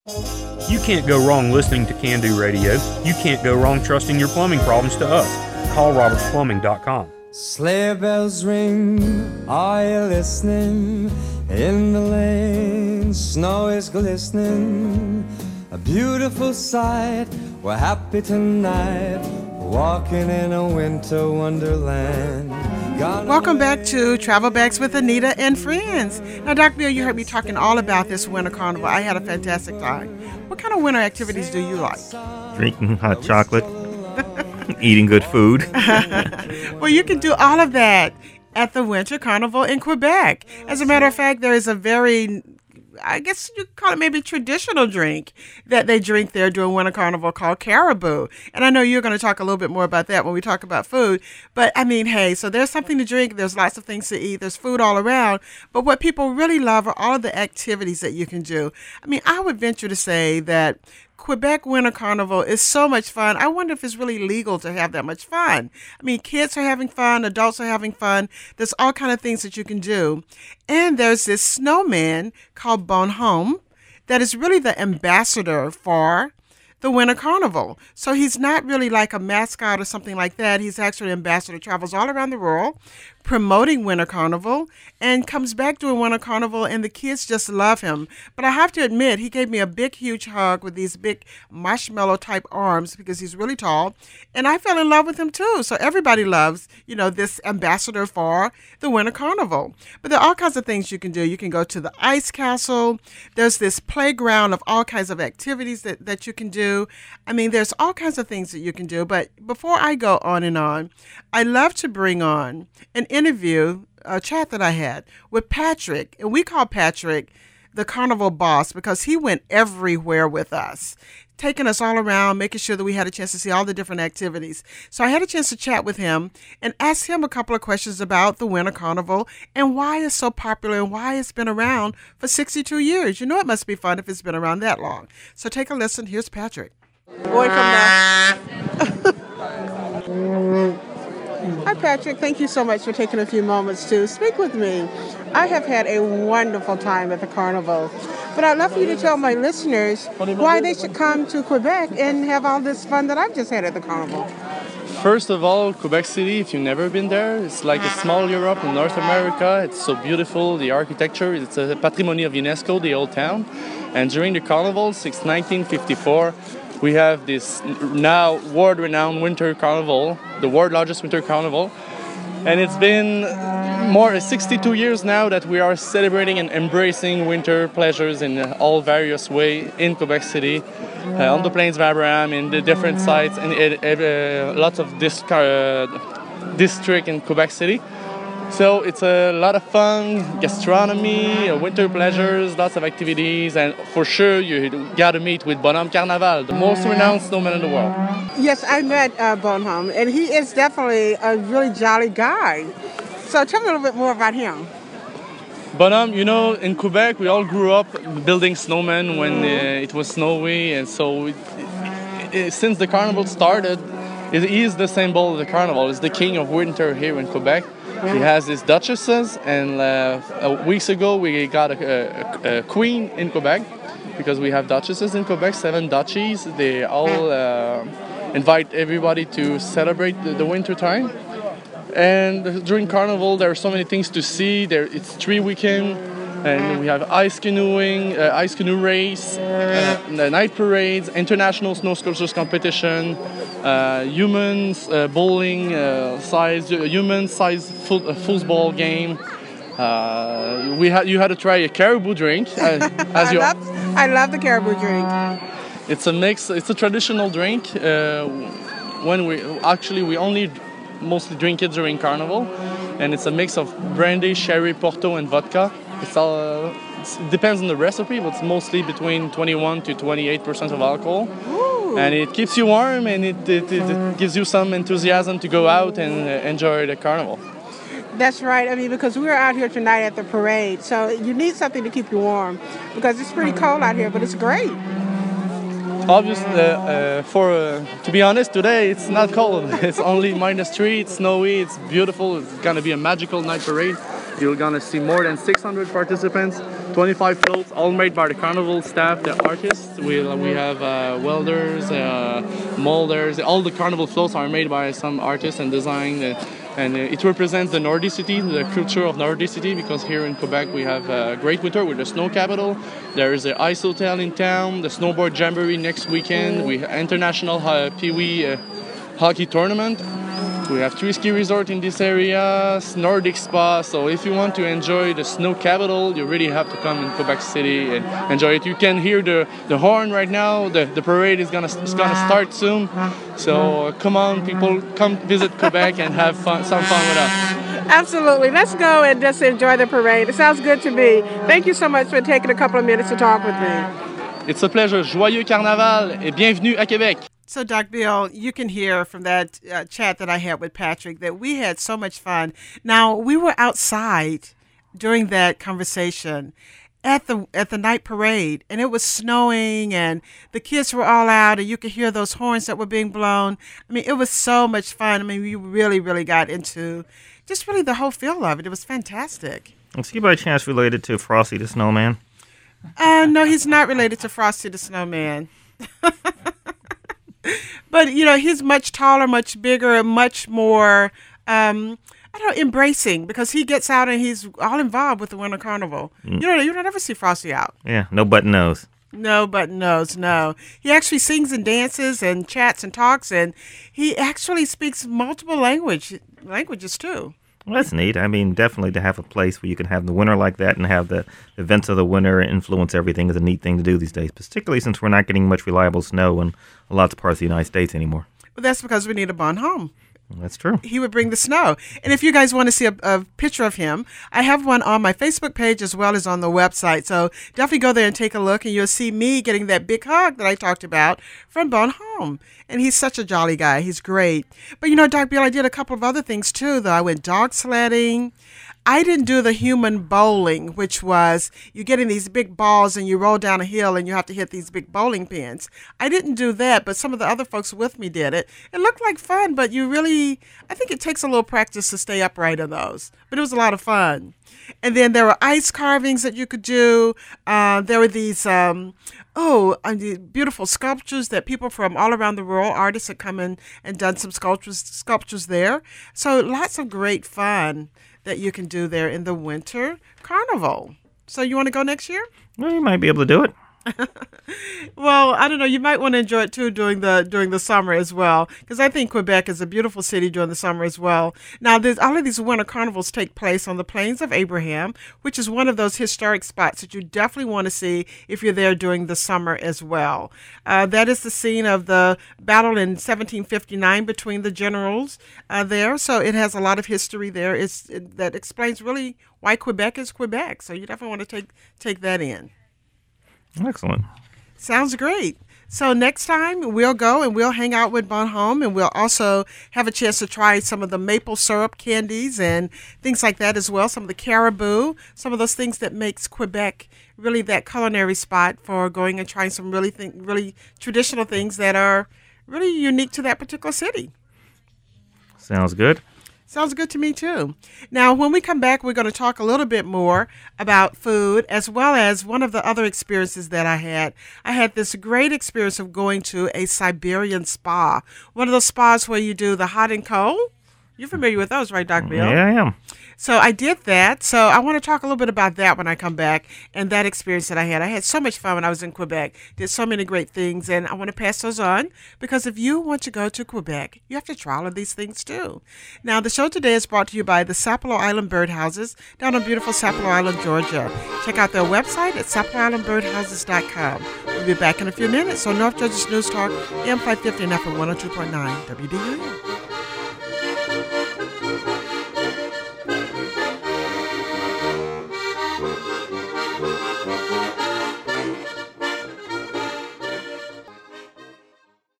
You can't go wrong listening to Can Do Radio. You can't go wrong trusting your plumbing problems to us. Call robertsplumbing.com. Sleigh bells ring, are you listening? In the lane, snow is glistening. A beautiful sight, we're happy tonight, walking in a winter wonderland. Welcome back to Travel Bags with Anita and Friends. Now, Dr. Bill, you heard me talking all about this winter carnival. I had a fantastic time. What kind of winter activities do you like? Drinking hot chocolate, eating good food. Well, you can do all of that at the Winter Carnival in Quebec. As a matter of fact, there is a very, I guess you call it maybe traditional drink that they drink there during Winter Carnival called Caribou. And I know you're going to talk a little bit more about that when we talk about food. But I mean, hey, so there's something to drink. There's lots of things to eat. There's food all around. But what people really love are all of the activities that you can do. I mean, I would venture to say that Quebec Winter Carnival is so much fun. I wonder if it's really legal to have that much fun. I mean, kids are having fun, adults are having fun. There's all kind of things that you can do. And there's this snowman called Bonhomme that is really the ambassador for the Winter Carnival. So he's not really like a mascot or something like that. He's actually an ambassador, travels all around the world promoting Winter Carnival and comes back during Winter Carnival, and the kids just love him. But I have to admit, he gave me a big, huge hug with these big marshmallow type arms because he's really tall, and I fell in love with him too. So everybody loves, this ambassador for the Winter Carnival. But there are all kinds of things you can do. You can go to the ice castle. There's this playground of all kinds of activities that you can do. I mean, there's all kinds of things that you can do. But before I go on and on, I love to bring on an interview, a chat that I had with Patrick. And we call Patrick the carnival boss because he went everywhere with us, taking us all around, making sure that we had a chance to see all the different activities. So I had a chance to chat with him and ask him a couple of questions about the Winter Carnival and why it's so popular and why it's been around for 62 years. You know, it must be fun if it's been around that long. So take a listen. Here's Patrick. Boy from the... Hi, Patrick. Thank you so much for taking a few moments to speak with me. I have had a wonderful time at the carnival, but I'd love for you to tell my listeners why they should come to Quebec and have all this fun that I've just had at the carnival. First of all, Quebec City, if you've never been there, it's like a small Europe in North America. It's so beautiful, the architecture, it's a patrimony of UNESCO, the old town. And during the carnival, since 1954, we have this now world-renowned winter carnival, the world's largest winter carnival. And it's been more than 62 years now that we are celebrating and embracing winter pleasures in all various ways in Quebec City, on the Plains of Abraham, in the different sites, and lots of district in Quebec City. So it's a lot of fun, gastronomy, winter pleasures, lots of activities, and for sure you got to meet with Bonhomme Carnaval, the most renowned snowman in the world. Yes, I met Bonhomme, and he is definitely a really jolly guy. So tell me a little bit more about him. Bonhomme, in Quebec we all grew up building snowmen when it was snowy, and so since the carnival started, he is the symbol of the carnival. He's the king of winter here in Quebec. He has his duchesses, and weeks ago we got a queen in Quebec because we have duchesses in Quebec, 7 duchies. They all invite everybody to celebrate the winter time. And during Carnival, there are so many things to see. It's 3 weekends, and we have ice canoe race, night parades, international snow sculptures competition, humans bowling human-sized football game. You had to try a caribou drink. I love the caribou drink. It's a mix. It's a traditional drink. When we only mostly drink it during Carnival, and it's a mix of brandy, sherry, Porto, and vodka. It depends on the recipe, but it's mostly between 21 to 28% of alcohol. Ooh. And it keeps you warm, and it gives you some enthusiasm to go out and enjoy the carnival. That's right. I mean, because we're out here tonight at the parade, so you need something to keep you warm because it's pretty cold out here, but it's great. Obviously, to be honest, today it's not cold. It's only -3. It's snowy. It's beautiful. It's gonna be a magical night parade. You're gonna see more than 600 participants, 25 floats, all made by the carnival staff, the artists. We have welders, molders. All the carnival floats are made by some artists and designed. And it represents the Nordicity, the culture of Nordicity, because here in Quebec we have a great winter with the snow capital. There is the ice hotel in town, the snowboard jamboree next weekend. We have international Pee-wee hockey tournament. We have 3 ski resorts in this area, Nordic spa. So if you want to enjoy the snow capital, you really have to come in Quebec City and enjoy it. You can hear the horn right now. The parade is gonna start soon. So come on, people, come visit Quebec and have some fun with us. Absolutely. Let's go and just enjoy the parade. It sounds good to me. Thank you so much for taking a couple of minutes to talk with me. It's a pleasure. Joyeux Carnaval et bienvenue à Québec. So, Doc Bill, you can hear from that chat that I had with Patrick that we had so much fun. Now, we were outside during that conversation at the night parade, and it was snowing, and the kids were all out, and you could hear those horns that were being blown. I mean, it was so much fun. I mean, we really, really got into just really the whole feel of it. It was fantastic. Is he by chance related to Frosty the Snowman? No, he's not related to Frosty the Snowman. But, you know, he's much taller, much bigger, and much more, embracing, because he gets out and he's all involved with the Winter Carnival. You don't ever see Frosty out. Yeah, no button nose. No button nose, no. He actually sings and dances and chats and talks, and he actually speaks multiple languages too. Well, that's neat. I mean, definitely to have a place where you can have the winter like that and have the events of the winter influence everything is a neat thing to do these days, particularly since we're not getting much reliable snow in lots of parts of the United States anymore. Well, that's because we need a Bon Homme. That's true. He would bring the snow. And if you guys want to see a picture of him, I have one on my Facebook page as well as on the website. So definitely go there and take a look, and you'll see me getting that big hug that I talked about from Bon Homme. And he's such a jolly guy. He's great. But, you know, Doc Bill, I did a couple of other things, too, though. I went dog sledding. I didn't do the human bowling, which was you get in these big balls and you roll down a hill and you have to hit these big bowling pins. I didn't do that, but some of the other folks with me did it. It looked like fun, but I think it takes a little practice to stay upright on those. But it was a lot of fun. And then there were ice carvings that you could do. There were these beautiful sculptures that people from all around the world, artists had come in and done some sculptures there. So lots of great fun that you can do there in the Winter Carnival. So you want to go next year? Well, you might be able to do it. Well, I don't know. You might want to enjoy it too during the summer as well, because I think Quebec is a beautiful city during the summer as well. Now, all of these winter carnivals take place on the Plains of Abraham, which is one of those historic spots that you definitely want to see if you're there during the summer as well. That is the scene of the battle in 1759 between the generals there, so it has a lot of history there. That explains really why Quebec is Quebec. So you definitely want to take that in. Excellent. Sounds great. So next time we'll go and we'll hang out with Bon Homme, and we'll also have a chance to try some of the maple syrup candies and things like that as well. Some of the caribou, some of those things that makes Quebec really that culinary spot for going and trying some really traditional things that are really unique to that particular city. Sounds good. Sounds good to me, too. Now, when we come back, we're going to talk a little bit more about food, as well as one of the other experiences that I had. I had this great experience of going to a Siberian spa, one of those spas where you do the hot and cold. You're familiar with those, right, Doc Bill? Yeah, I am. So I did that. So I want to talk a little bit about that when I come back and that experience that I had. I had so much fun when I was in Quebec. Did so many great things, and I want to pass those on because if you want to go to Quebec, you have to try all of these things too. Now, the show today is brought to you by the Sapelo Island Birdhouses down on beautiful Sapelo Island, Georgia. Check out their website at sapeloislandbirdhouses.com. We'll be back in a few minutes on North Georgia's News Talk, AM 550 and FM 102.9 WDU.